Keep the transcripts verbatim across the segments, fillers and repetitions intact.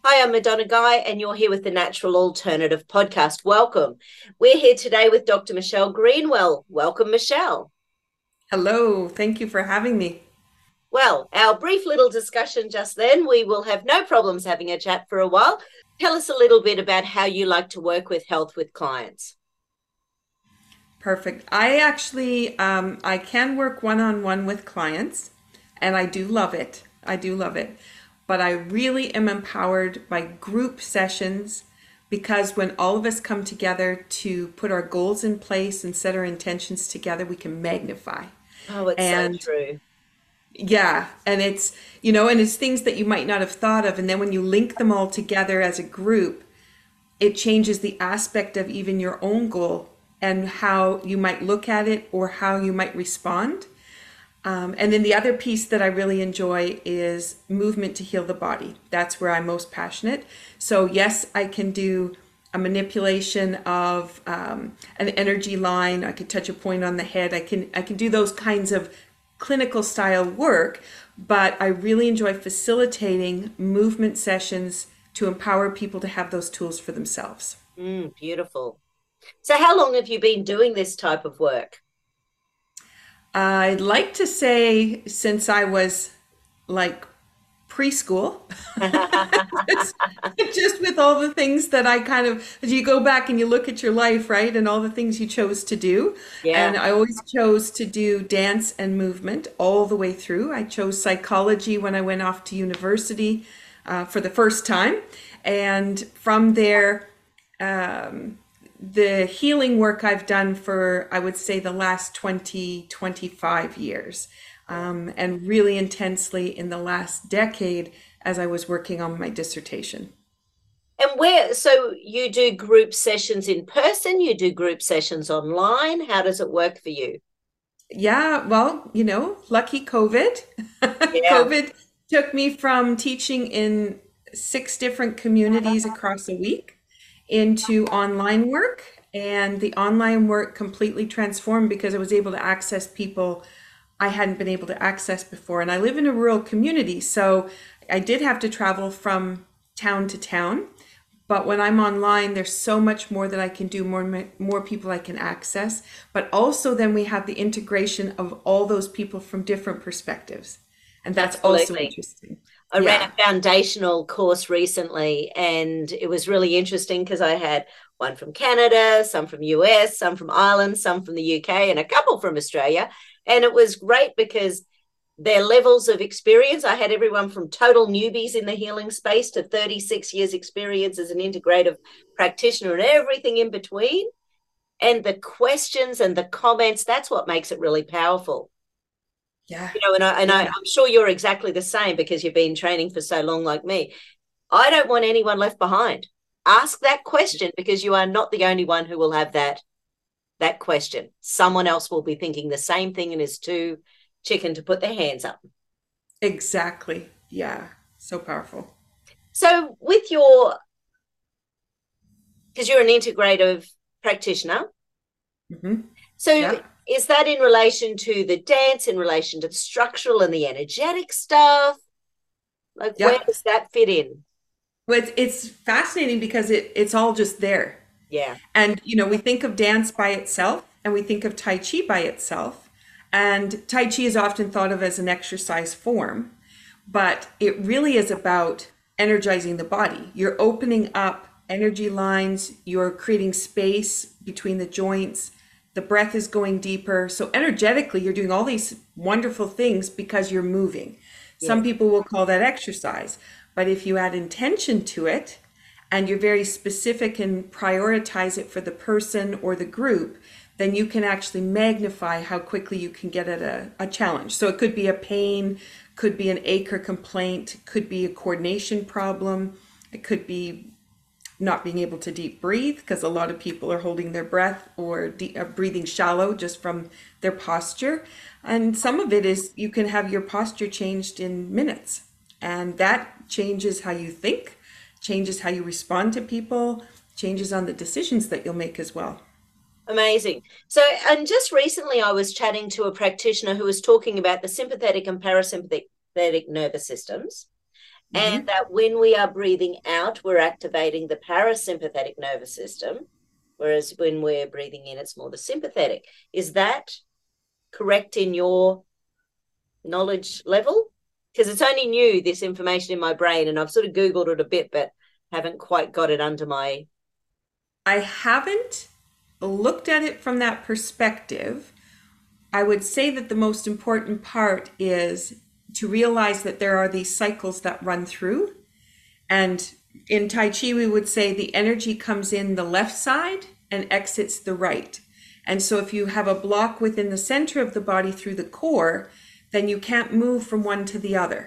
Hi, I'm Madonna Guy, and you're here with the Natural Alternative Podcast. Welcome. We're here today with Doctor Michelle Greenwell. Welcome, Michelle. Hello, thank you for having me. Well, our brief little discussion just then, we will have no problems having a chat for a while. Tell us a little bit about how you like to work with health with clients. Perfect. I actually um, I can work one-on-one with clients, and I do love it. I do love it. But I really am empowered by group sessions because when all of us come together to put our goals in place and set our intentions together, we can magnify. Oh, it's so And true. yeah, and it's, you know, and it's things that you might not have thought of. And then when you link them all together as a group, it changes the aspect of even your own goal and how you might look at it or how you might respond. Um, and then the other piece that I really enjoy is movement to heal the body. That's where I'm most passionate. So, yes, I can do a manipulation of um, an energy line. I could touch a point on the head. I can I can do those kinds of clinical style work, but I really enjoy facilitating movement sessions to empower people to have those tools for themselves. Mm, beautiful. So, how long have you been doing this type of work? I'd like to say since I was like preschool, just, just with all the things that I kind of, as you go back and you look at your life, right, and all the things you chose to do. Yeah. And I always chose to do dance and movement all the way through. I chose psychology when I went off to university uh, for the first time. And from there, um, the healing work I've done for, I would say, the last twenty, twenty-five years, um, and really intensely in the last decade as I was working on my dissertation. And where, so you do group sessions in person, you do group sessions online. How does it work for you? Yeah, well, you know, lucky COVID. Yeah. COVID took me from teaching in six different communities across a week into online work. And the online work completely transformed because I was able to access people I hadn't been able to access before. And I live in a rural community, so I did have to travel from town to town. But when I'm online, there's so much more that I can do, more more people I can access. But also then we have the integration of all those people from different perspectives. And that's also Absolutely. interesting. I ran Yeah. a foundational course recently, and it was really interesting because I had one from Canada, some from U S, some from Ireland, some from the U K, and a couple from Australia. And it was great because their levels of experience, I had everyone from total newbies in the healing space to thirty-six years experience as an integrative practitioner and everything in between. And the questions and the comments, that's what makes it really powerful. Yeah. You know, and I and I, Yeah. I'm sure you're exactly the same because you've been training for so long, like me. I don't want anyone left behind. Ask that question because you are not the only one who will have that that question. Someone else will be thinking the same thing and is too chicken to put their hands up. Exactly. Yeah. So powerful. So, with your, because you're an integrative practitioner, Hmm. so Yeah. is that in relation to the dance, in relation to the structural and the energetic stuff? Like, where Yep. does that fit in? Well, it's, it's fascinating because it, it's all just there. Yeah, And, you know, we think of dance by itself and we think of Tai Chi by itself. And Tai Chi is often thought of as an exercise form, but it really is about energizing the body. You're opening up energy lines, you're creating space between the joints, the breath is going deeper. So, energetically, you're doing all these wonderful things because you're moving. yeah, Some people will call that exercise, but if you add intention to it, and you're very specific and prioritize it for the person or the group, then you can actually magnify how quickly you can get at a, a challenge. So it could be a pain, could be an ache or complaint, could be a coordination problem, it could be not being able to deep breathe because a lot of people are holding their breath or deep, uh, breathing shallow just from their posture. And some of it is you can have your posture changed in minutes. And that changes how you think, changes how you respond to people, changes on the decisions that you'll make as well. amazing. So, and just recently I was chatting to a practitioner who was talking about the sympathetic and parasympathetic nervous systems. and Hmm. that when we are breathing out, we're activating the parasympathetic nervous system, whereas when we're breathing in, it's more the sympathetic. Is that correct in your knowledge level? Because it's only new, this information in my brain, and I've sort of Googled it a bit, but haven't quite got it under my. I haven't looked at it from that perspective. I would say that the most important part is to realize that there are these cycles that run through. And in Tai Chi, we would say the energy comes in the left side and exits the right. And so if you have a block within the center of the body through the core, then you can't move from one to the other.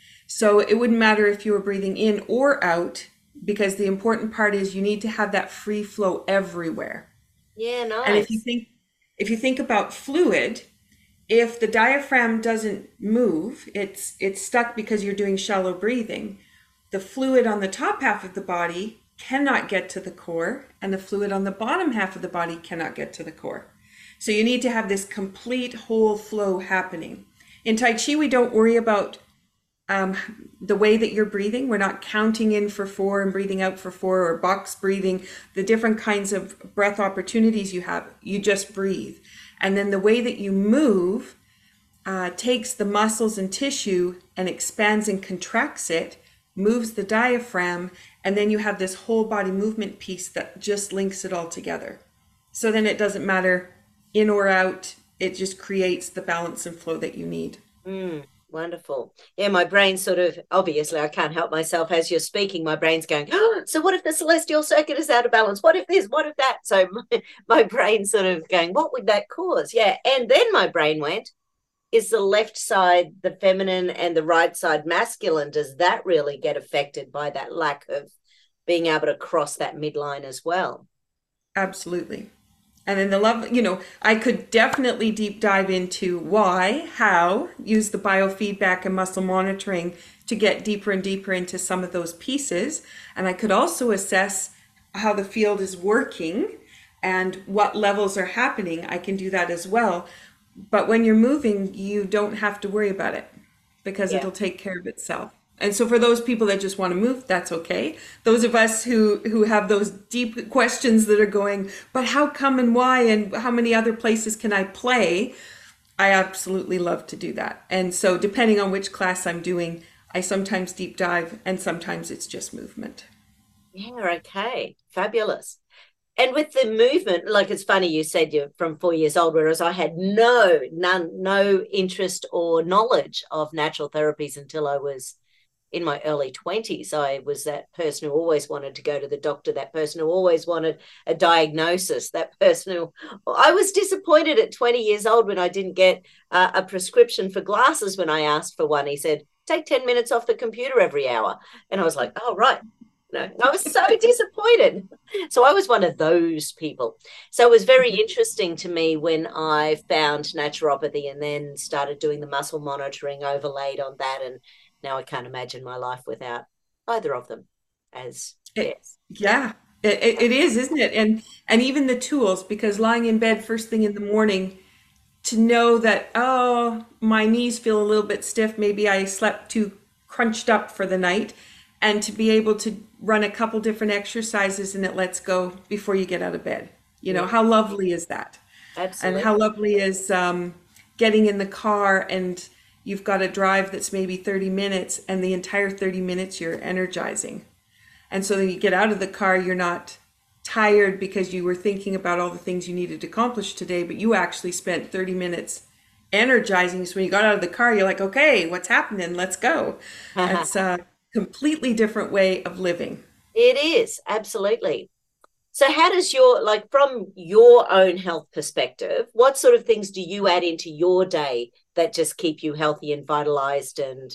So it wouldn't matter if you were breathing in or out, because the important part is you need to have that free flow everywhere. Yeah, And if you nice. think if you think about fluid, if the diaphragm doesn't move, it's it's stuck because you're doing shallow breathing. The fluid on the top half of the body cannot get to the core, and the fluid on the bottom half of the body cannot get to the core. So you need to have this complete whole flow happening. In Tai Chi, we don't worry about um, the way that you're breathing. We're not counting in for four and breathing out for four, or box breathing, the different kinds of breath opportunities you have. You just breathe. And then the way that you move uh, takes the muscles and tissue and expands and contracts it, moves the diaphragm, and then you have this whole body movement piece that just links it all together. So then it doesn't matter in or out, it just creates the balance and flow that you need. Mm, wonderful. Yeah, my brain sort of, obviously, I can't help myself as you're speaking. My brain's going, oh, so what if the celestial circuit is out of balance? What if this? What if that? So my, my brain sort of going, what would that cause? Yeah. And then my brain went, is the left side the feminine and the right side masculine? Does that really get affected by that lack of being able to cross that midline as well? Absolutely. And then the love, you know, I could definitely deep dive into why, how, use the biofeedback and muscle monitoring to get deeper and deeper into some of those pieces. And I could also assess how the field is working and what levels are happening. I can do that as well. But when you're moving, you don't have to worry about it because Yeah. it'll take care of itself. And so for those people that just want to move, that's okay. Those of us who who have those deep questions that are going, but how come and why and how many other places can I play? I absolutely love to do that. And so depending on which class I'm doing, I sometimes deep dive and sometimes it's just movement. Yeah. Okay. Fabulous. And with the movement, like it's funny you said you're from four years old, whereas I had no, none, no interest or knowledge of natural therapies until I was in my early twenties. I was that person who always wanted to go to the doctor, that person who always wanted a diagnosis, that person who I was disappointed at twenty years old when I didn't get uh, a prescription for glasses when I asked for one. He said, take ten minutes off the computer every hour. And I was like, oh, right. No, I was so disappointed. So I was one of those people. So it was very Mhm. interesting to me when I found naturopathy and then started doing the muscle monitoring overlaid on that. And now I can't imagine my life without either of them. As It, yes, yeah, yeah, it, it it is, isn't it? And and even the tools, because lying in bed first thing in the morning to know that, oh, my knees feel a little bit stiff, maybe I slept too crunched up for the night, and to be able to run a couple different exercises and it lets go before you get out of bed. You know, yeah, how lovely is that? And how absolutely. lovely is um, getting in the car and you've got a drive that's maybe thirty minutes and the entire thirty minutes you're energizing. And so then you get out of the car, you're not tired because you were thinking about all the things you needed to accomplish today, but you actually spent thirty minutes energizing. So when you got out of the car, you're like, okay, what's happening? Let's go. It's a completely different way of living. It is absolutely. So, how does your, like, from your own health perspective, what sort of things do you add into your day that just keep you healthy and vitalized and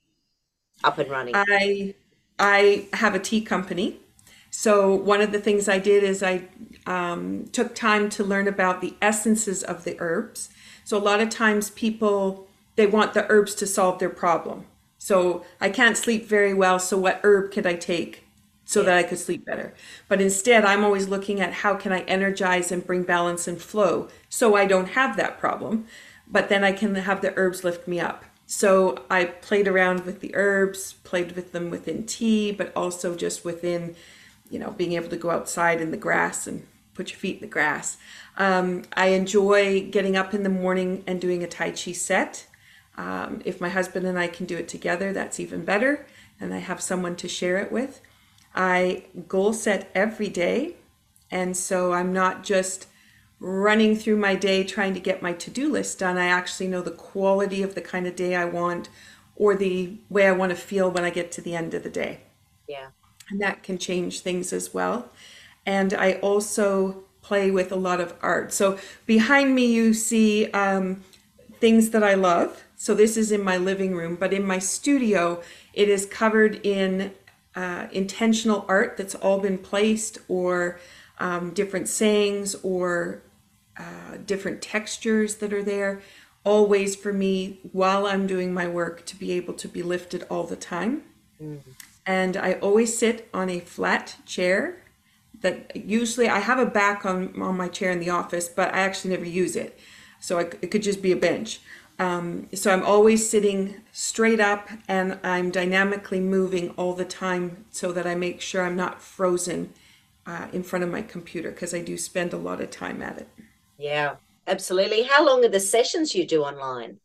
up and running? I I have a tea company. So one of the things I did is I um, took time to learn about the essences of the herbs. So a lot of times people they want the herbs to solve their problem. So I can't sleep very well, so what herb could I take so that I Yes. could sleep better? But instead, I'm always looking at how can I energize and bring balance and flow so I don't have that problem. But then I can have the herbs lift me up. So I played around with the herbs, played with them within tea, but also just within, you know, being able to go outside in the grass and put your feet in the grass. Um, I enjoy getting up in the morning and doing a Tai Chi set. Um, if my husband and I can do it together, that's even better. And I have someone to share it with. I goal set every day. And so I'm not just running through my day trying to get my to-do list done. I actually know the quality of the kind of day I want or the way I want to feel when I get to the end of the day. Yeah. And that can change things as well. And I also play with a lot of art. So behind me you see um, things that I love. So this is in my living room, but in my studio it is covered in uh, intentional art that's all been placed, or um, different sayings, or uh, different textures that are there, all ways for me while I'm doing my work to be able to be lifted all the time. Mm. And I always sit on a flat chair that usually I have a back on, on my chair in the office, but I actually never use it. So I, it could just be a bench. Um, so I'm always sitting straight up and I'm dynamically moving all the time so that I make sure I'm not frozen uh, in front of my computer, because I do spend a lot of time at it. Yeah, absolutely. How long are the sessions you do online?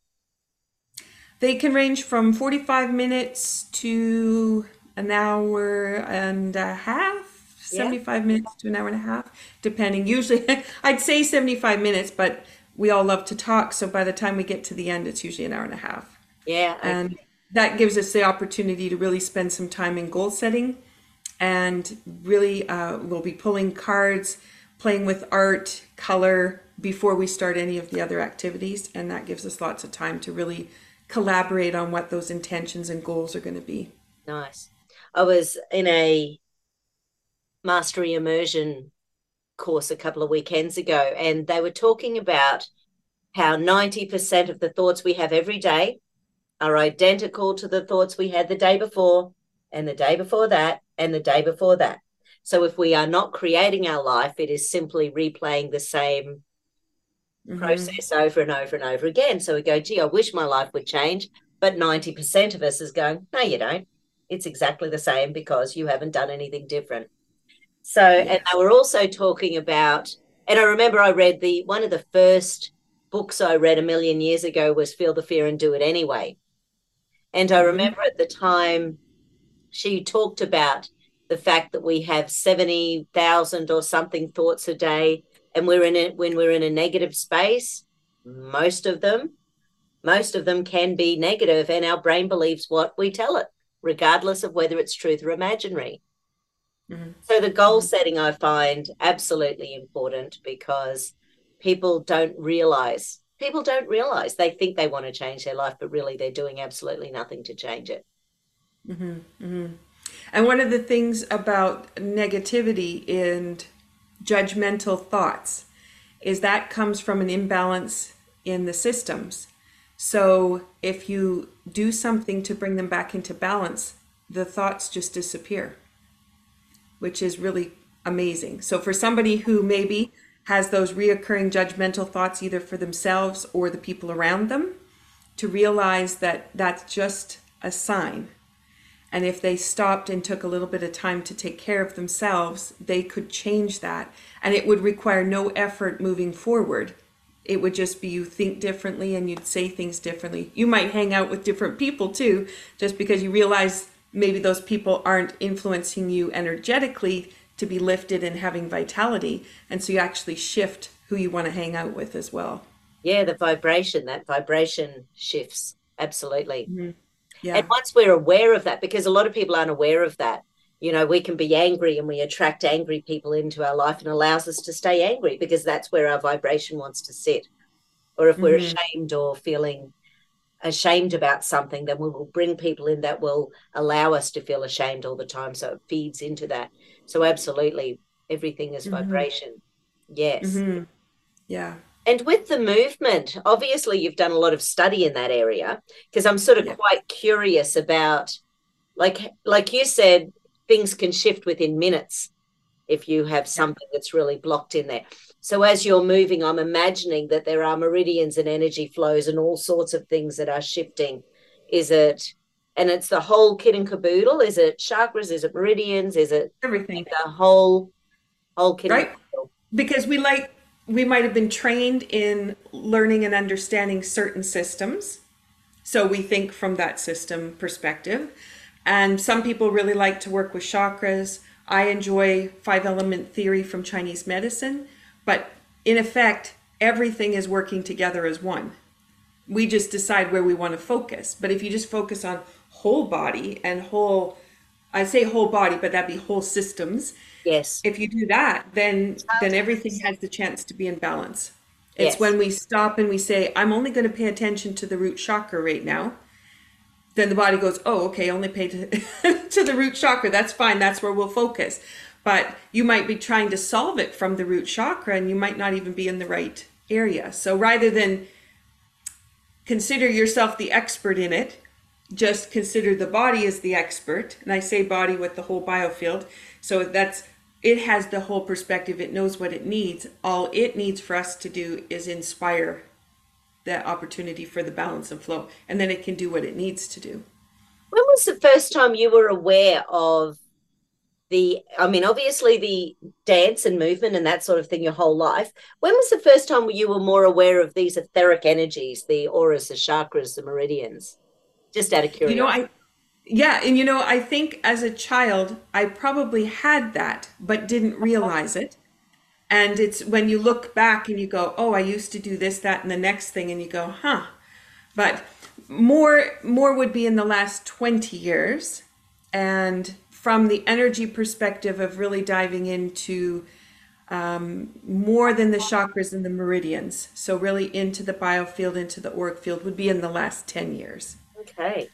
They can range from forty-five minutes to an hour and a half, Yeah. seventy-five minutes to an hour and a half, depending. Usually, I'd say seventy-five minutes, but we all love to talk. So by the time we get to the end, it's usually an hour and a half. Yeah. Okay. And that gives us the opportunity to really spend some time in goal setting. And really, uh, we'll be pulling cards, playing with art, color before we start any of the other activities. And that gives us lots of time to really collaborate on what those intentions and goals are going to be. Nice. I was in a mastery immersion course a couple of weekends ago, and they were talking about how ninety percent of the thoughts we have every day are identical to the thoughts we had the day before, and the day before that, and the day before that. So if we are not creating our life, it is simply replaying the same Mm-hmm. process over and over and over again. So we go, gee, I wish my life would change. But ninety percent of us is going, no, you don't. It's exactly the same because you haven't done anything different. So, Yes. and they were also talking about, and I remember I read the, one of the first books I read a million years ago was Feel the Fear and Do It Anyway. And I Mm-hmm. remember at the time she talked about the fact that we have seventy thousand or something thoughts a day. And we're in it when we're in a negative space, most of them, most of them can be negative, and our brain believes what we tell it, regardless of whether it's truth or imaginary. Mm-hmm. So the goal setting I find absolutely important, because people don't realize, people don't realize they think they want to change their life, but really they're doing absolutely nothing to change it. Mm-hmm. Mm-hmm. And one of the things about negativity and judgmental thoughts is that comes from an imbalance in the systems. So if you do something to bring them back into balance, the thoughts just disappear, which is really amazing. So for somebody who maybe has those reoccurring judgmental thoughts either for themselves or the people around them, to realize that that's just a sign. And if they stopped and took a little bit of time to take care of themselves, they could change that. And it would require no effort moving forward. It would just be you think differently and you'd say things differently. You might hang out with different people too, just because you realize maybe those people aren't influencing you energetically to be lifted and having vitality. And so you actually shift who you want to hang out with as well. Yeah, the vibration, that vibration shifts. Absolutely. Mm-hmm. Yeah. And once we're aware of that, because a lot of people aren't aware of that, you know, we can be angry and we attract angry people into our life, and allows us to stay angry because that's where our vibration wants to sit. Or if we're Mm-hmm. ashamed or feeling ashamed about something, then we will bring people in that will allow us to feel ashamed all the time. So it feeds into that. So absolutely, everything is Mm-hmm. vibration. Yes. Mm-hmm. Yeah. And with the movement, obviously you've done a lot of study in that area, because I'm sort of Yeah. quite curious about, like, like you said, things can shift within minutes if you have something that's really blocked in there. So as you're moving, I'm imagining that there are meridians and energy flows and all sorts of things that are shifting. Is it, and it's the whole kit and caboodle? Is it chakras? Is it meridians? Is it Everything, like the whole whole kit and right? caboodle? Because we like we might have been trained in learning and understanding certain systems. So we think from that system perspective. And some people really like to work with chakras. I enjoy five element theory from Chinese medicine, but in effect, everything is working together as one. We just decide where we want to focus. But if you just focus on whole body and whole, I say whole body, but that'd be whole systems. Yes. If you do that, then then everything has the chance to be in balance. It's Yes. when we stop and we say, I'm only going to pay attention to the root chakra right now. Then the body goes, oh, okay, only pay to, to the root chakra. That's fine. That's where we'll focus. But you might be trying to solve it from the root chakra and you might not even be in the right area. So rather than consider yourself the expert in it, just consider the body as the expert. And I say body with the whole biofield. So that's, it has the whole perspective. It knows what it needs. All it needs for us to do is inspire that opportunity for the balance and flow, and then it can do what it needs to do. When was the first time you were aware of the, I mean, obviously the dance and movement and that sort of thing your whole life. When was the first time you were more aware of these etheric energies, the auras, the chakras, the meridians? Just out of You know, curiosity. I, yeah, and you know, I think as a child, I probably had that, but didn't realize it. And it's when you look back and you go, oh, I used to do this, that, and the next thing, and you go, huh. But more, more would be in the last twenty years. And from the energy perspective of really diving into um, more than the chakras and the meridians. So really into the biofield, into the auric field would be in the last ten years. Okay.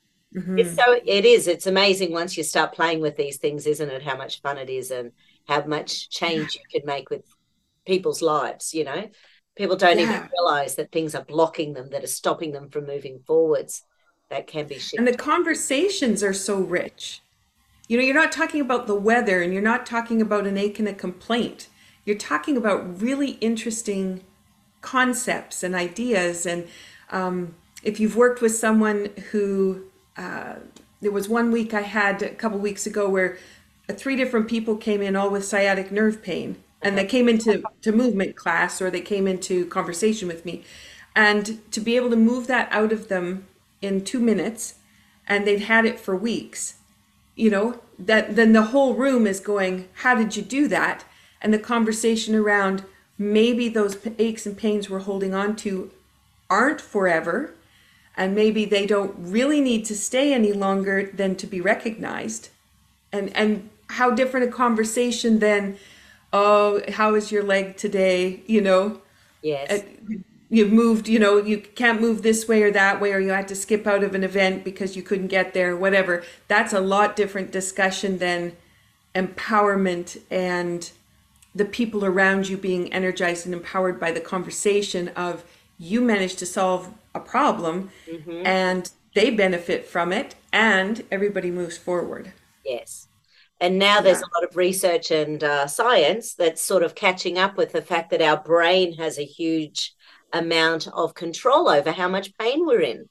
It's Hmm. so, it is. It's amazing once you start playing with these things, isn't it? How much fun it is and how much Yeah. change you can make with people's lives, you know? People don't even Yeah. realize that things are blocking them, that are stopping them from moving forwards. That can be And the shifted. conversations are so rich. You know, you're not talking about the weather and you're not talking about an ache and a complaint. You're talking about really interesting concepts and ideas. And um, if you've worked with someone who, uh, there was one week I had a couple weeks ago where uh, three different people came in all with sciatic nerve pain. And Uh-huh. they came into to movement class or they came into conversation with me. And to be able to move that out of them in two minutes, and they'd had it for weeks, you know, that then the whole room is going, how did you do that? And the conversation around maybe those p- aches and pains we're holding on to aren't forever, and maybe they don't really need to stay any longer than to be recognized. And and how different a conversation than, oh, how is your leg today? You know, uh, Yes. you've moved, you know, you can't move this way or that way, or you had to skip out of an event because you couldn't get there, whatever. That's a lot different discussion than empowerment and the people around you being energized and empowered by the conversation of you managed to solve a problem Mm-hmm. and they benefit from it and everybody moves forward. Yes. And now there's Yeah. a lot of research and uh, science that's sort of catching up with the fact that our brain has a huge amount of control over how much pain we're in.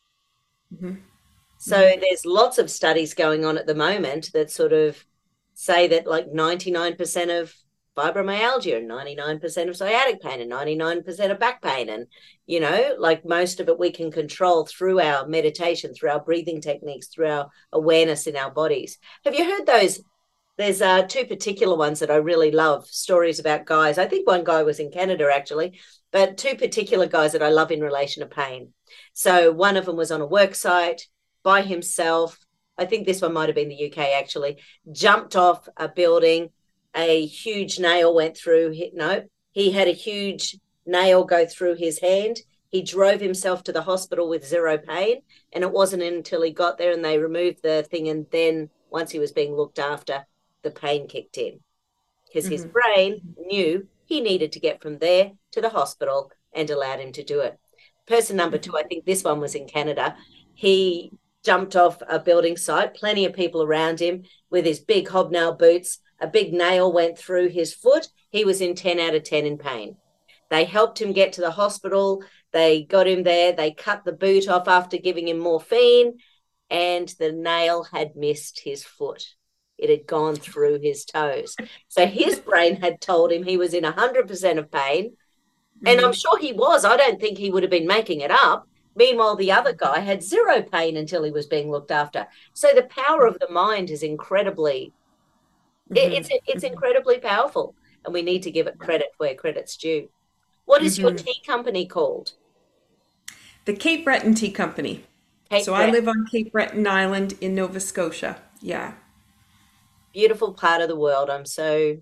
Hmm. So Hmm. there's lots of studies going on at the moment that sort of say that like ninety-nine percent of fibromyalgia and ninety-nine percent of sciatic pain and ninety-nine percent of back pain. And, you know, like most of it we can control through our meditation, through our breathing techniques, through our awareness in our bodies. Have you heard those? There's uh, two particular ones that I really love, stories about guys. I think one guy was in Canada actually, but two particular guys that I love in relation to pain. So one of them was on a work site by himself. I think this one might have been the U K actually. Jumped off a building, a huge nail went through. No, he had a huge nail go through his hand. He drove himself to the hospital with zero pain, and it wasn't until he got there and they removed the thing, and then once he was being looked after, the pain kicked in because his Hmm. brain knew he needed to get from there to the hospital and allowed him to do it. Person number two, I think this one was in Canada. He jumped off a building site, plenty of people around him with his big hobnail boots. A big nail went through his foot. He was in ten out of ten in pain. They helped him get to the hospital. They got him there. They cut the boot off after giving him morphine, and the nail had missed his foot. It had gone through his toes. So his brain had told him he was in one hundred percent of pain. And I'm sure he was. I don't think he would have been making it up. Meanwhile, the other guy had zero pain until he was being looked after. So the power of the mind is incredibly, Mm-hmm. it's it's incredibly powerful. And we need to give it credit where credit's due. What is your Mm-hmm. tea company called? The Cape Breton Tea Company. Cape So I Breton. live on Cape Breton Island in Nova Scotia. Yeah. Beautiful part of the world. I'm so,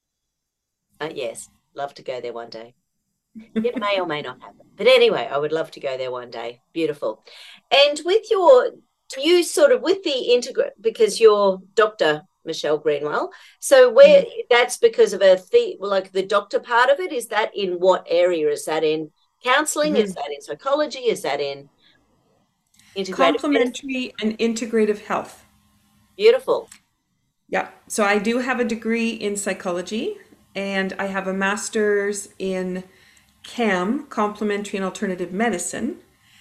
uh, yes, love to go there one day. It may or may not happen. But anyway, I would love to go there one day. Beautiful. And with your, you sort of with the integrate, because you're Doctor Michelle Greenwell. So where Mm-hmm. that's because of a the like the doctor part of it, is that in what area? Is that in counseling? Mm-hmm. Is that in psychology? Is that in integrative medicine? Complementary and integrative health. Beautiful. Yeah. So I do have a degree in psychology and I have a master's in C A M, complementary and alternative medicine.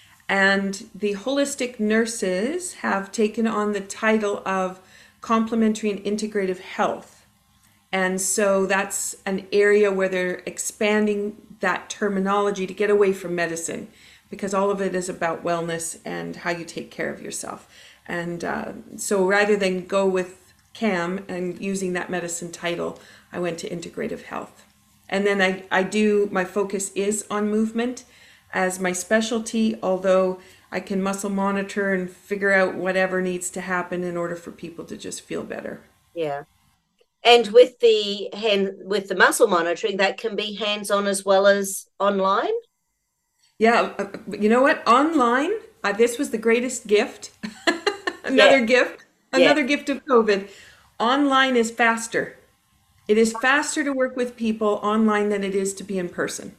And the holistic nurses have taken on the title of complementary and integrative health. And so that's an area where they're expanding that terminology to get away from medicine, because all of it is about wellness and how you take care of yourself. And uh, so rather than go with C A M and using that medicine title, I went to integrative health. And then I, I do, my focus is on movement as my specialty, although I can muscle monitor and figure out whatever needs to happen in order for people to just feel better. Yeah. And with the hand with the muscle monitoring, that can be hands-on as well as online. Yeah, uh, you know what? Online, uh, this was the greatest gift. Yeah, Another gift, yeah, another gift of COVID. Online is faster. It is faster to work with people online than it is to be in person.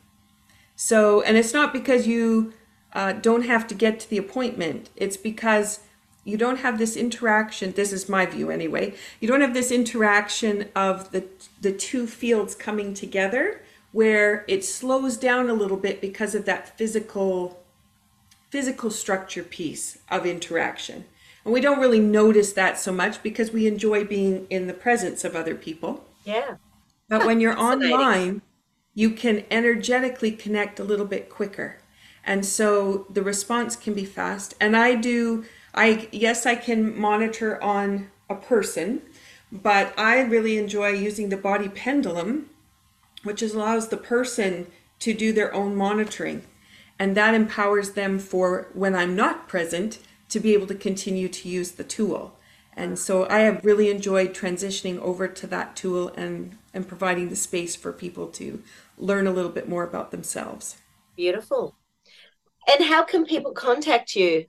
So, and it's not because you uh, don't have to get to the appointment. It's because you don't have this interaction. This is my view anyway. You don't have this interaction of the the two fields coming together where it slows down a little bit because of that physical physical structure piece of interaction. And we don't really notice that so much because we enjoy being in the presence of other people. yeah. But when you're Fascinating. online, you can energetically connect a little bit quicker. And so the response can be fast. And I do, I, yes, I can monitor on a person, but I really enjoy using the body pendulum, which allows the person to do their own monitoring. And that empowers them for when I'm not present to be able to continue to use the tool. And so I have really enjoyed transitioning over to that tool and, and providing the space for people to learn a little bit more about themselves. Beautiful. And how can people contact you?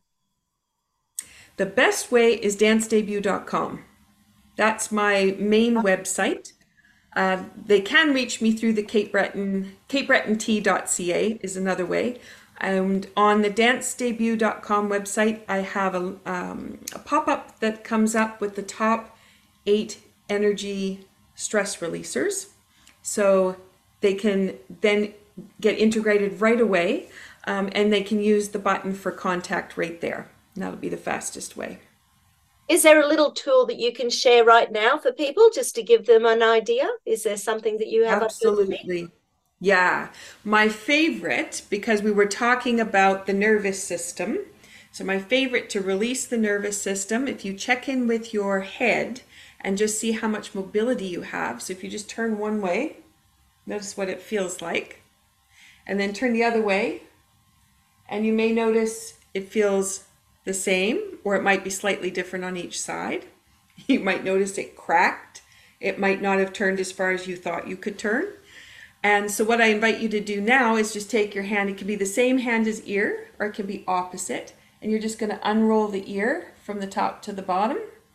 The best way is dance debut dot com. That's my main website. Uh, they can reach me through the Cape Breton, cape breton tea dot c a is another way. And on the dance debut dot com website, I have a, um, a pop-up that comes up with the top eight energy stress releasers. So they can then get integrated right away, um, and they can use the button for contact right there. And that'll be the fastest way. Is there a little tool that you can share right now for people just to give them an idea? Is there something that you have up your sleeve? Absolutely. Yeah. My favorite, because we were talking about the nervous system. So my favorite to release the nervous system, if you check in with your head and just see how much mobility you have. So if you just turn one way, notice what it feels like. And then turn the other way, and you may notice it feels the same, or it might be slightly different on each side. You might notice it cracked. It might not have turned as far as you thought you could turn. And so what I invite you to do now is just take your hand. It can be the same hand as ear, or it can be opposite. And you're just going to unroll the ear from the top to the bottom.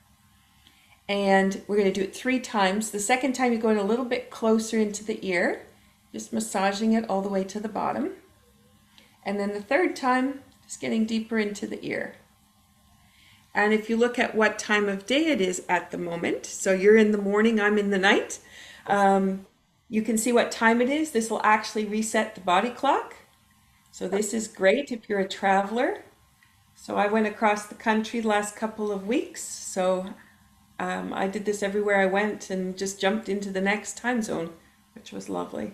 And we're going to do it three times. The second time you go in a little bit closer into the ear, just massaging it all the way to the bottom. And then the third time, just getting deeper into the ear. And if you look at what time of day it is at the moment, so you're in the morning, I'm in the night, um, you can see what time it is. This will actually reset the body clock. So this is great if you're a traveler. So I went across the country the last couple of weeks. So um, I did this everywhere I went and just jumped into the next time zone, which was lovely.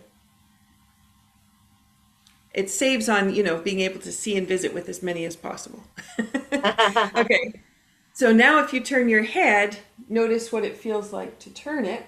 It saves on, you know, being able to see and visit with as many as possible. Okay, so now if you turn your head, notice what it feels like to turn it.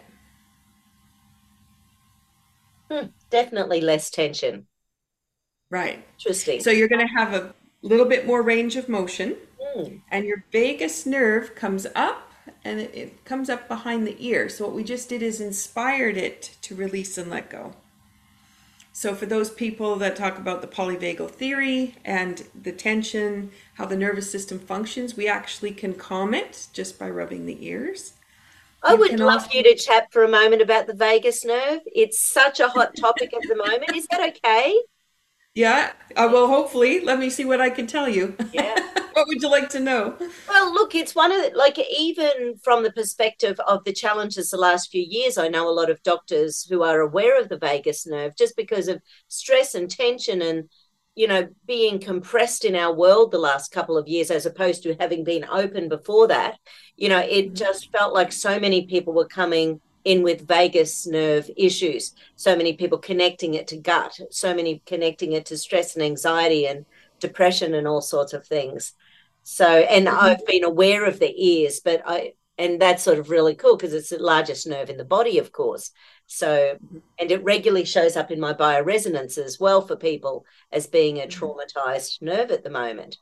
Hmm, definitely less tension. Right. Interesting. So you're going to have a little bit more range of motion, Hmm. and your vagus nerve comes up and it, it comes up behind the ear. So what we just did is inspired it to release and let go. So for those people that talk about the polyvagal theory and the tension, how the nervous system functions, we actually can calm it just by rubbing the ears. I You would can love also, you to chat for a moment about the vagus nerve. It's such a hot topic at the moment. Is that okay? yeah, uh, well, hopefully, let me see what I can tell you. Yeah. What would you like to know? Well, look, it's one of the, like, even from the perspective of the challenges the last few years, I know a lot of doctors who are aware of the vagus nerve just because of stress and tension and, you know, being compressed in our world the last couple of years as opposed to having been open before that. You know, it just felt like so many people were coming in with vagus nerve issues, so many people connecting it to gut, so many connecting it to stress and anxiety and depression and all sorts of things. So, and Mhm. I've been aware of the ears, but I, and that's sort of really cool because it's the largest nerve in the body, of course. So, and it regularly shows up in my bioresonance as well for people as being a traumatized nerve at the moment.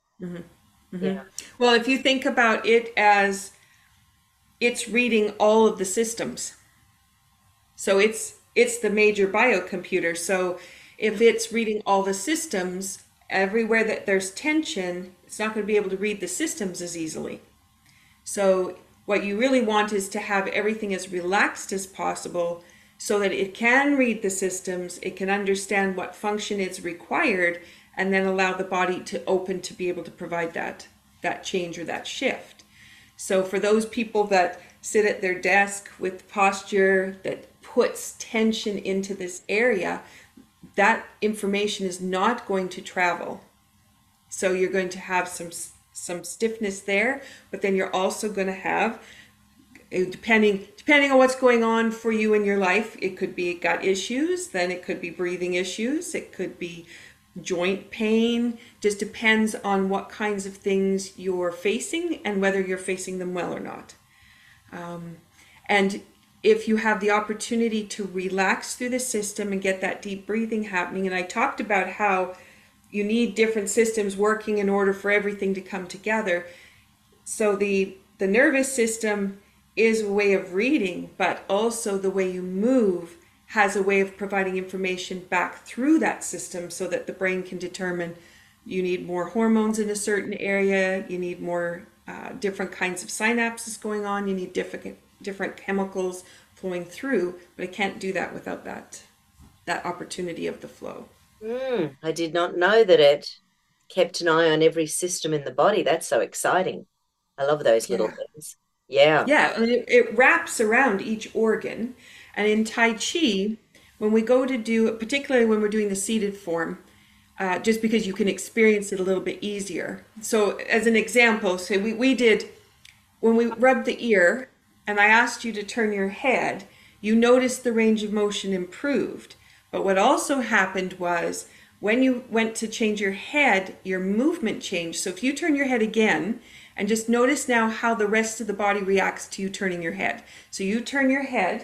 Yeah. Well, if you think about it as it's reading all of the systems. So it's it's the major biocomputer. So if it's reading all the systems, everywhere that there's tension, it's not going to be able to read the systems as easily. So what you really want is to have everything as relaxed as possible so that it can read the systems, it can understand what function is required, and then allow the body to open to be able to provide that that change or that shift. So for those people that sit at their desk with posture that puts tension into this area, that information is not going to travel. So you're going to have some some stiffness there, but then you're also going to have, depending depending on what's going on for you in your life, it could be gut issues, then it could be breathing issues, it could be joint pain. Just depends on what kinds of things you're facing and whether you're facing them well or not. Um, and if you have the opportunity to relax through the system and get that deep breathing happening, and I talked about how you need different systems working in order for everything to come together. So the the nervous system is a way of reading, but also the way you move has a way of providing information back through that system so that the brain can determine you need more hormones in a certain area, you need more uh, different kinds of synapses going on, you need different different chemicals flowing through, but it can't do that without that that opportunity of the flow. Mm, I did not know that it kept an eye on every system in the body. That's so exciting. I love those little Yeah. things. Yeah. Yeah, and it, it wraps around each organ. And in Tai Chi, when we go to do, particularly when we're doing the seated form, uh, just because you can experience it a little bit easier. So, as an example, say we, we did, when we rubbed the ear and I asked you to turn your head, you noticed the range of motion improved. But what also happened was when you went to change your head, your movement changed. So if you turn your head again, and just notice now how the rest of the body reacts to you turning your head. So you turn your head,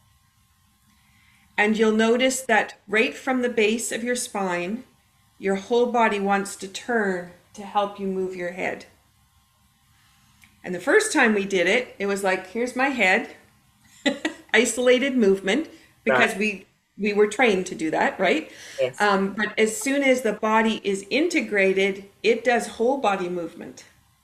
and you'll notice that right from the base of your spine, your whole body wants to turn to help you move your head. And the first time we did it, it was like, here's my head, isolated movement, because Right. we we were trained to do that, right? Yes. Um, but as soon as the body is integrated, it does whole body movement.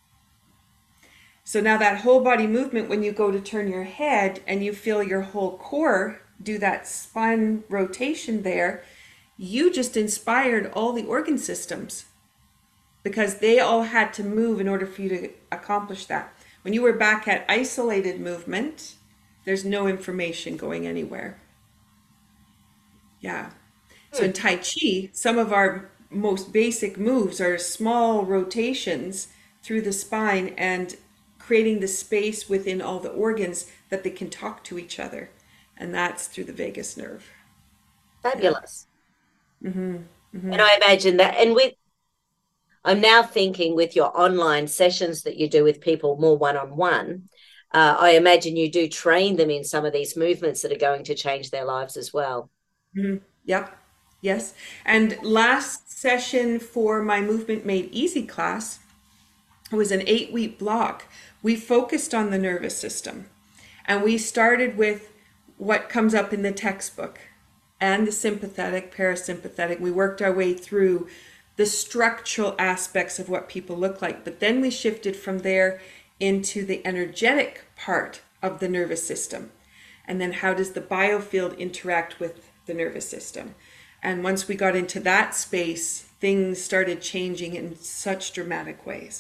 So now that whole body movement, when you go to turn your head and you feel your whole core do that spine rotation there, you just inspired all the organ systems because they all had to move in order for you to accomplish that. When you were back at isolated movement, there's no information going anywhere. Yeah. So in Tai Chi, some of our most basic moves are small rotations through the spine and creating the space within all the organs that they can talk to each other. And that's through the vagus nerve. Fabulous. Yeah. Mm-hmm. Mm-hmm. And I imagine that, and with, I'm now thinking with your online sessions that you do with people more one-on-one, uh, I imagine you do train them in some of these movements that are going to change their lives as well. Mm-hmm. Yep. Yes. And last session for my Movement Made Easy class was an eight week block. We focused on the nervous system, and we started with what comes up in the textbook and the sympathetic, parasympathetic. We worked our way through the structural aspects of what people look like, but then we shifted from there into the energetic part of the nervous system. And then how does the biofield interact with the nervous system? And once we got into that space, things started changing in such dramatic ways.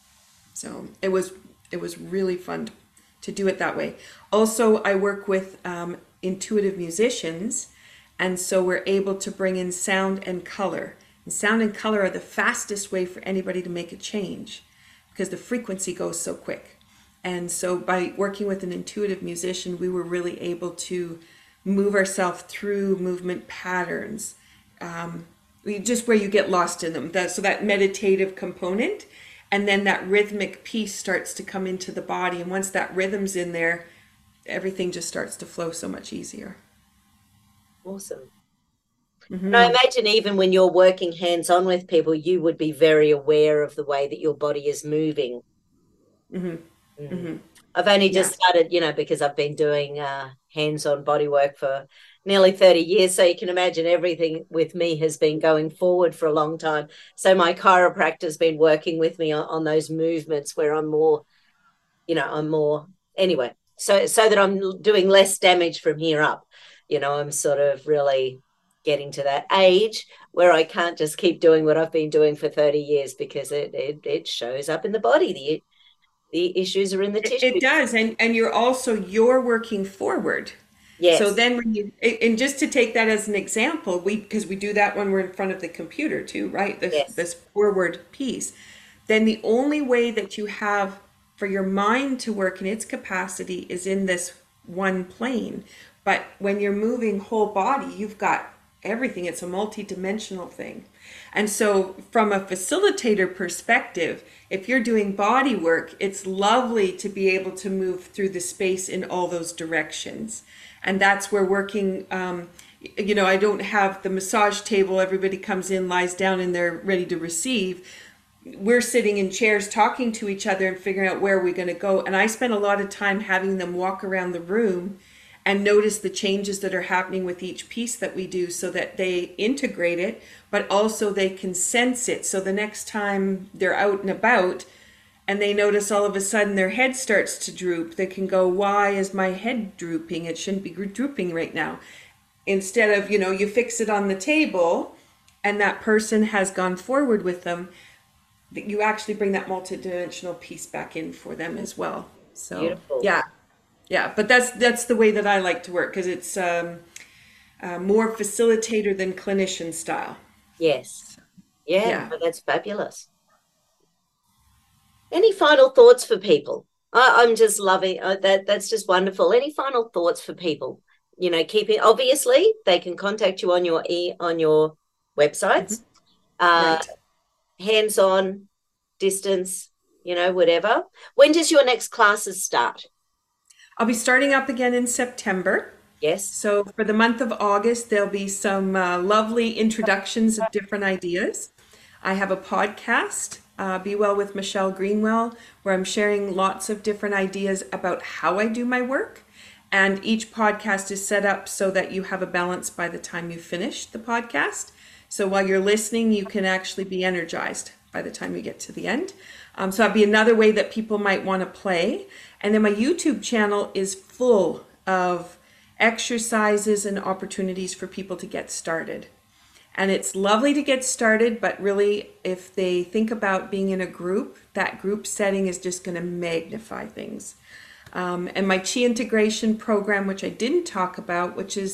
So it was it was really fun to do it that way. Also, I work with um, intuitive musicians, and so we're able to bring in sound and color. And sound and color are the fastest way for anybody to make a change because the frequency goes so quick. And so by working with an intuitive musician, we were really able to move ourselves through movement patterns, um, we, just where you get lost in them. That, so that meditative component, and then that rhythmic piece starts to come into the body. And once that rhythm's in there, everything just starts to flow so much easier. Awesome. Mm-hmm. And I imagine even when you're working hands-on with people, you would be very aware of the way that your body is moving. Mm-hmm. Mm. Mm-hmm. I've only just yeah. started, you know, because I've been doing uh, hands-on body work for nearly thirty years. So you can imagine everything with me has been going forward for a long time. So my chiropractor's been working with me on, on those movements where I'm more, you know, I'm more, anyway, so, so that I'm doing less damage from here up. You know, I'm sort of really getting to that age where I can't just keep doing what I've been doing for thirty years because it, it, it shows up in the body. The The issues are in the tissue. It does, and and you're also you're working forward. Yes. So then when you, and just to take that as an example, we because we do that when we're in front of the computer too, right? This yes. this forward piece. Then the only way that you have for your mind to work in its capacity is in this one plane. But when you're moving whole body, you've got everything. It's a multi-dimensional thing. And so from a facilitator perspective, if you're doing body work, it's lovely to be able to move through the space in all those directions. And that's where working, um, you know, I don't have the massage table. Everybody comes in, lies down, and they're ready to receive. We're sitting in chairs talking to each other and figuring out where we're going to go. And I spend a lot of time having them walk around the room and notice the changes that are happening with each piece that we do so that they integrate it, but also they can sense it. So the next time they're out and about and they notice all of a sudden their head starts to droop, they can go, why is my head drooping? It shouldn't be drooping right now. Instead of, you know, you fix it on the table and that person has gone forward with them, you actually bring that multidimensional piece back in for them as well. So, beautiful. Yeah. Yeah, but that's that's the way that I like to work because it's um, uh, more facilitator than clinician style. Yes. Yeah, Yeah. Well, that's fabulous. Any final thoughts for people? I, I'm just loving uh, that. That's just wonderful. Any final thoughts for people? You know, keeping obviously they can contact you on your e on your websites. Mm-hmm. Uh, right. Hands-on, distance, you know, whatever. When does your next classes start? I'll be starting up again in September. Yes. So for the month of August, there'll be some uh, lovely introductions of different ideas. I have a podcast, uh, Be Well with Michelle Greenwell, where I'm sharing lots of different ideas about how I do my work. And each podcast is set up so that you have a balance by the time you finish the podcast. So while you're listening, you can actually be energized by the time you get to the end. Um, so that'd be another way that people might want to play. And then my YouTube channel is full of exercises and opportunities for people to get started. And it's lovely to get started, but really if they think about being in a group, that group setting is just going to magnify things. Um, and my Chi integration program, which I didn't talk about, which is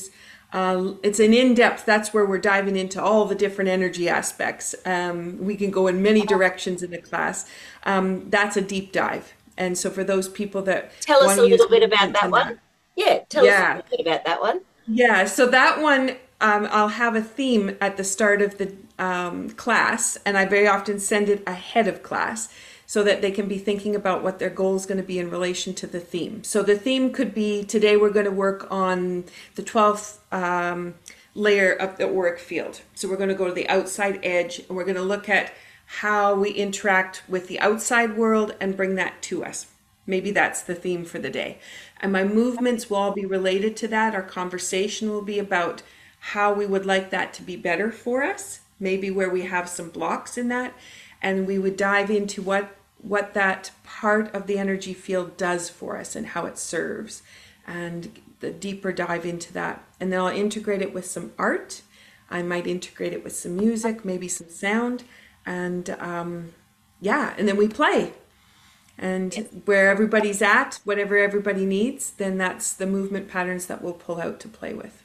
Uh, it's an in-depth, that's where we're diving into all the different energy aspects. Um, we can go in many directions in the class. Um, that's a deep dive. And so for those people that Tell us want a to use little bit about movement that in one. that, Yeah, tell us a yeah, little bit about that one. yeah. So that one, um, I'll have a theme at the start of the um, class, and I very often send it ahead of class so that they can be thinking about what their goal is going to be in relation to the theme. So the theme could be, today we're going to work on the twelfth um, layer of the auric field. So we're going to go to the outside edge, and we're going to look at how we interact with the outside world and bring that to us. Maybe that's the theme for the day. And my movements will all be related to that. Our conversation will be about how we would like that to be better for us, maybe where we have some blocks in that. And we would dive into what, what that part of the energy field does for us and how it serves. And the deeper dive into that. And then I'll integrate it with some art. I might integrate it with some music, maybe some sound. And um, yeah, and then we play. And where everybody's at, whatever everybody needs, then that's the movement patterns that we'll pull out to play with.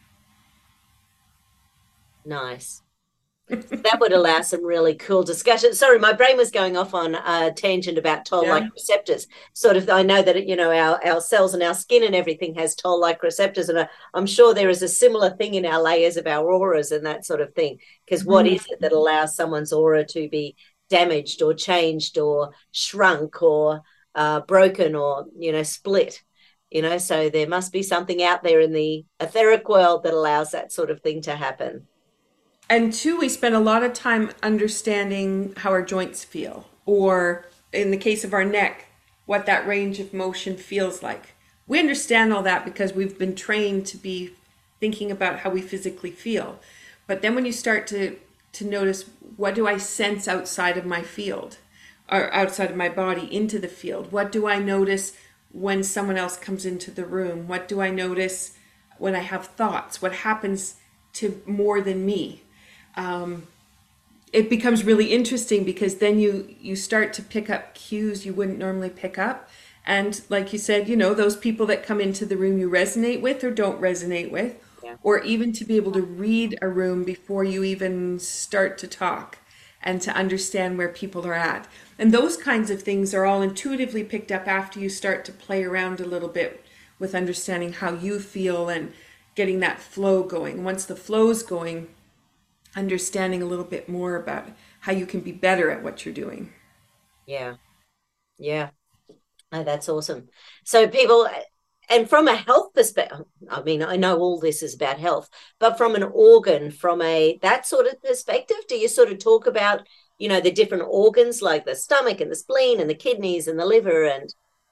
Nice. That would allow some really cool discussion. Sorry, my brain was going off on a tangent about toll-like Yeah. receptors. Sort of, I know that, you know, our, our cells and our skin and everything has toll-like receptors, and I, I'm sure there is a similar thing in our layers of our auras and that sort of thing. Because what is it that allows someone's aura to be damaged or changed or shrunk or uh, broken or, you know, split? You know, so there must be something out there in the etheric world that allows that sort of thing to happen. And two, we spend a lot of time understanding how our joints feel, or in the case of our neck, what that range of motion feels like. We understand all that because we've been trained to be thinking about how we physically feel. But then when you start to, to notice, what do I sense outside of my field, or outside of my body into the field? What do I notice when someone else comes into the room? What do I notice when I have thoughts? What happens to more than me? Um, it becomes really interesting because then you you start to pick up cues you wouldn't normally pick up. And like you said, you know, those people that come into the room you resonate with or don't resonate with, Yeah. or even to be able to read a room before you even start to talk and to understand where people are at. And those kinds of things are all intuitively picked up after you start to play around a little bit with understanding how you feel and getting that flow going. Once the flow's going, understanding a little bit more about how you can be better at what you're doing. Yeah. Yeah. Oh, that's awesome. So people, and from a health perspective, I mean, I know all this is about health, but from an organ, from a that sort of perspective, do you sort of talk about, you know, the different organs like the stomach and the spleen and the kidneys and the liver and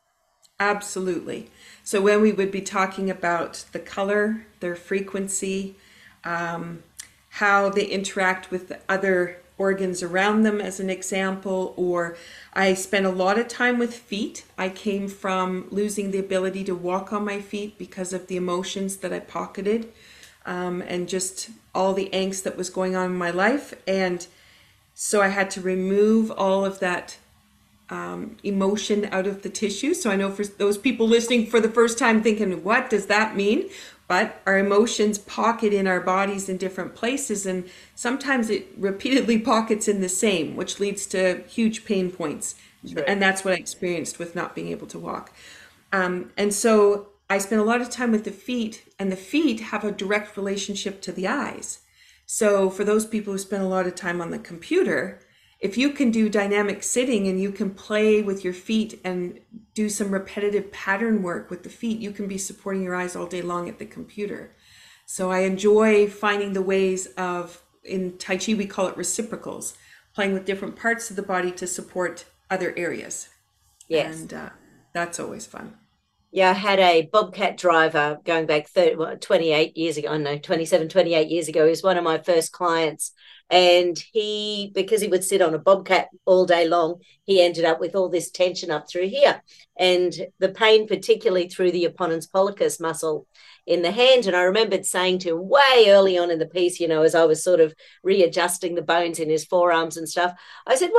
Absolutely. So when we would be talking about the color, their frequency, um, how they interact with the other organs around them, as an example, or I spent a lot of time with feet. I came from losing the ability to walk on my feet because of the emotions that I pocketed, um, and just all the angst that was going on in my life. And so I had to remove all of that um, emotion out of the tissue. So I know for those people listening for the first time thinking, what does that mean? But our emotions pocket in our bodies in different places, and sometimes it repeatedly pockets in the same, which leads to huge pain points. True. And that's what I experienced with not being able to walk. Um, and so I spent a lot of time with the feet, and the feet have a direct relationship to the eyes. So for those people who spend a lot of time on the computer, if you can do dynamic sitting and you can play with your feet and do some repetitive pattern work with the feet, you can be supporting your eyes all day long at the computer. So I enjoy finding the ways of, in Tai Chi we call it reciprocals, playing with different parts of the body to support other areas. yes. And uh, that's always fun. Yeah, I had a Bobcat driver going back thirty, well, twenty-eight years ago. I know, twenty-seven, twenty-eight years ago. He was one of my first clients. And he, because he would sit on a Bobcat all day long, he ended up with all this tension up through here. And the pain, particularly through the Eponins pollicis muscle in the hand. And I remembered saying to him way early on in the piece, you know, as I was sort of readjusting the bones in his forearms and stuff, I said, well,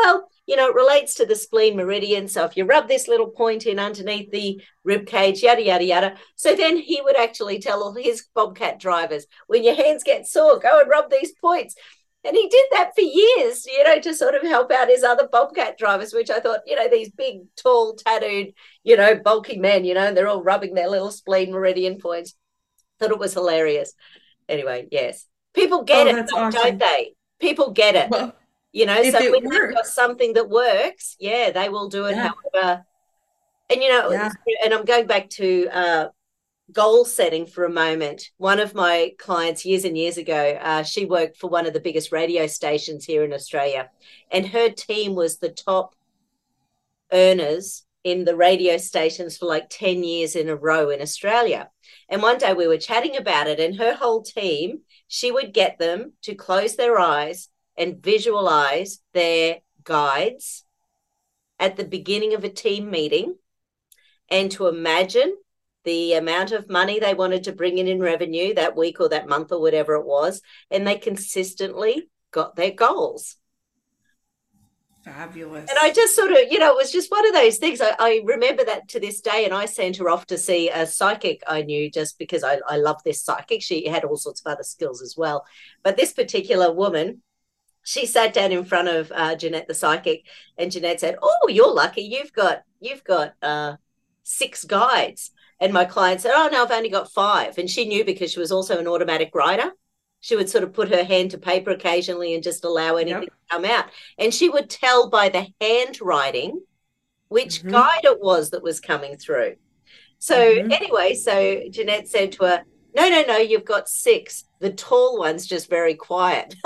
you know, it relates to the spleen meridian. So if you rub this little point in underneath the rib cage, yada, yada, yada. So then he would actually tell all his Bobcat drivers, when your hands get sore, go and rub these points. And he did that for years, you know, to sort of help out his other Bobcat drivers, which I thought, you know, these big, tall, tattooed, you know, bulky men, you know, and they're all rubbing their little spleen meridian points. Thought it was hilarious. Anyway, yes. People get Oh, it, that's though, awesome. don't they? People get it. Well, You know, if so it when they've got works, something that works, yeah, they will do it yeah, however. And, you know, yeah. and I'm going back to uh, goal setting for a moment. One of my clients years and years ago, uh, she worked for one of the biggest radio stations here in Australia, and her team was the top earners in the radio stations for like ten years in a row in Australia. And one day we were chatting about it, and her whole team, she would get them to close their eyes and visualize their guides at the beginning of a team meeting, and to imagine the amount of money they wanted to bring in in revenue that week or that month or whatever it was. And they consistently got their goals. Fabulous. And I just sort of, you know, it was just one of those things. I, I remember that to this day, and I sent her off to see a psychic I knew just because I, I love this psychic. She had all sorts of other skills as well. But this particular woman, she sat down in front of uh, Jeanette, the psychic, and Jeanette said, "Oh, you're lucky. You've got, you've got uh, six guides." And my client said, "Oh, no, I've only got five." And she knew because she was also an automatic writer. She would sort of put her hand to paper occasionally and just allow anything Yep. to come out. And she would tell by the handwriting which Mm-hmm. guide it was that was coming through. So Mm-hmm. anyway, so Jeanette said to her, "No, no, no, you've got six. The tall one's just very quiet."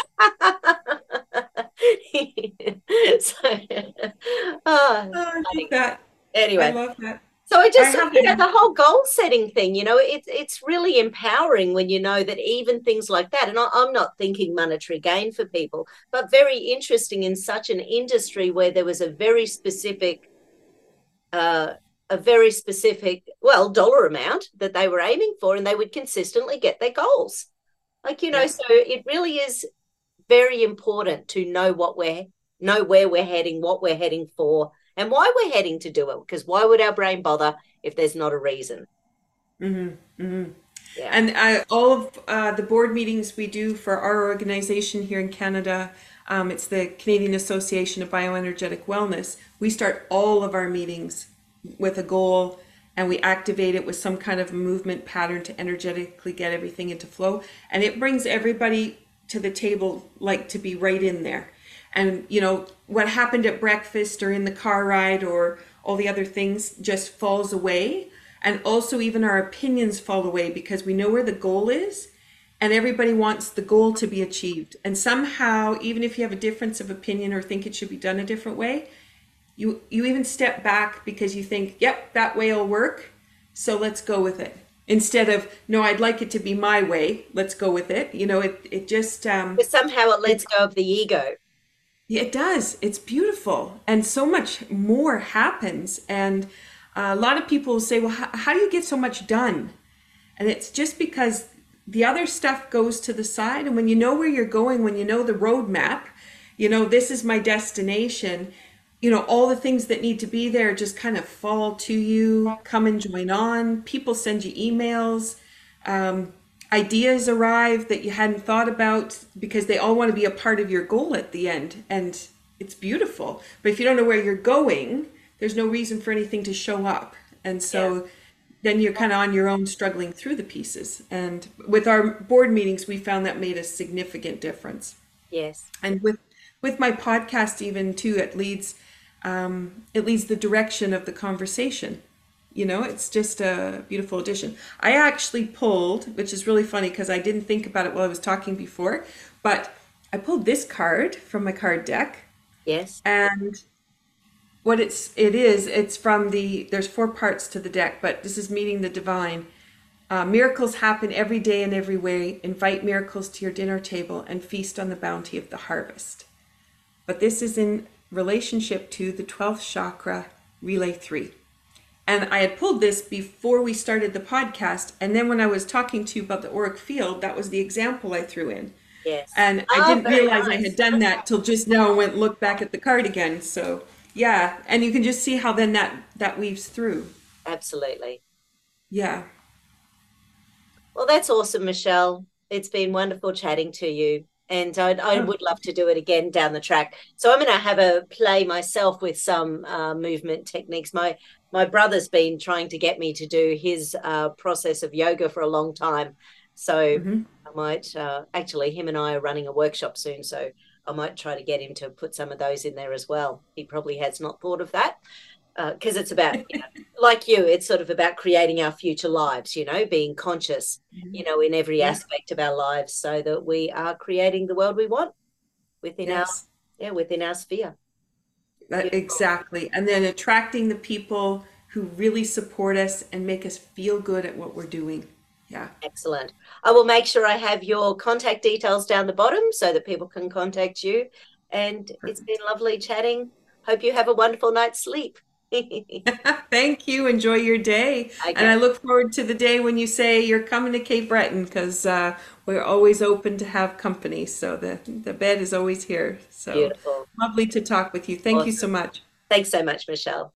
So, oh, Oh, I love funny. that. I Anyway, love that. so I I just, have you know, a, the whole goal setting thing, you know, it's it's really empowering when you know that even things like that, and I, I'm not thinking monetary gain for people, but very interesting in such an industry where there was a very specific, uh, a very specific, well, dollar amount that they were aiming for, and they would consistently get their goals. Like, you know, yeah. so it really is very important to know what we're, know where we're heading, what we're heading for, and why we're heading to do it. Because why would our brain bother if there's not a reason? Mm-hmm. Mm-hmm. Yeah. And I, all of uh, the board meetings we do for our organization here in Canada, um, it's the Canadian Association of Bioenergetic Wellness. We start all of our meetings with a goal, and we activate it with some kind of movement pattern to energetically get everything into flow. And it brings everybody to the table like to be right in there. And, you know, what happened at breakfast or in the car ride or all the other things just falls away. And also even our opinions fall away because we know where the goal is and everybody wants the goal to be achieved. And somehow, even if you have a difference of opinion or think it should be done a different way, you, you even step back because you think, yep, that way will work. So let's go with it. Instead of, no, I'd like it to be my way. Let's go with it. You know, it, it just, um, But somehow it lets it, go of the ego. it does. It's beautiful. And so much more happens. And uh, a lot of people will say, well, how, how do you get so much done? And it's just because the other stuff goes to the side. And when you know where you're going, when you know the roadmap, you know, this is my destination, you know, all the things that need to be there just kind of fall to you, come and join on. People send you emails. Um, ideas arrive that you hadn't thought about because they all want to be a part of your goal at the end. And it's beautiful. But if you don't know where you're going, there's no reason for anything to show up. And so Yeah. then you're kind of on your own struggling through the pieces. And with our board meetings, we found that made a significant difference. Yes. And with with my podcast even too, it leads um, it leads the direction of the conversation. You know, it's just a beautiful addition. I actually pulled, which is really funny because I didn't think about it while I was talking before, but I pulled this card from my card deck. Yes. And what it's it is, it's from the, there's four parts to the deck, but this is Meeting the Divine. Uh, miracles happen every day in every way. Invite miracles to your dinner table and feast on the bounty of the harvest. But this is in relationship to the twelfth chakra, Relay three. And I had pulled this before we started the podcast. And then when I was talking to you about the auric field, that was the example I threw in. Yes. And I Oh, didn't very realize I had nice. done that till just now. I went and looked back at the card again. So yeah, and you can just see how then that that weaves through. Absolutely. Yeah. Well, that's awesome, Michelle. It's been wonderful chatting to you. And I, I Oh, would love to do it again down the track. So I'm going to have a play myself with some uh, movement techniques. My my brother's been trying to get me to do his uh, process of yoga for a long time. So hmm. I might uh, actually, him and I are running a workshop soon. So I might try to get him to put some of those in there as well. He probably has not thought of that because uh, it's about, you know, like you, it's sort of about creating our future lives, you know, being conscious, you know, in every Yeah. aspect of our lives so that we are creating the world we want within our, Yes. yeah, within our sphere. That, Beautiful. exactly. And then attracting the people who really support us and make us feel good at what we're doing. Yeah. Excellent. I will make sure I have your contact details down the bottom so that people can contact you. And it's been Perfect. lovely chatting. Hope you have a wonderful night's sleep. Thank you. Enjoy your day. And I Okay, look forward to the day when you say you're coming to Cape Breton because uh, we're always open to have company. So the, the bed is always here. So beautiful. lovely to talk with you. Thank you so Awesome. much. Thanks so much, Michelle.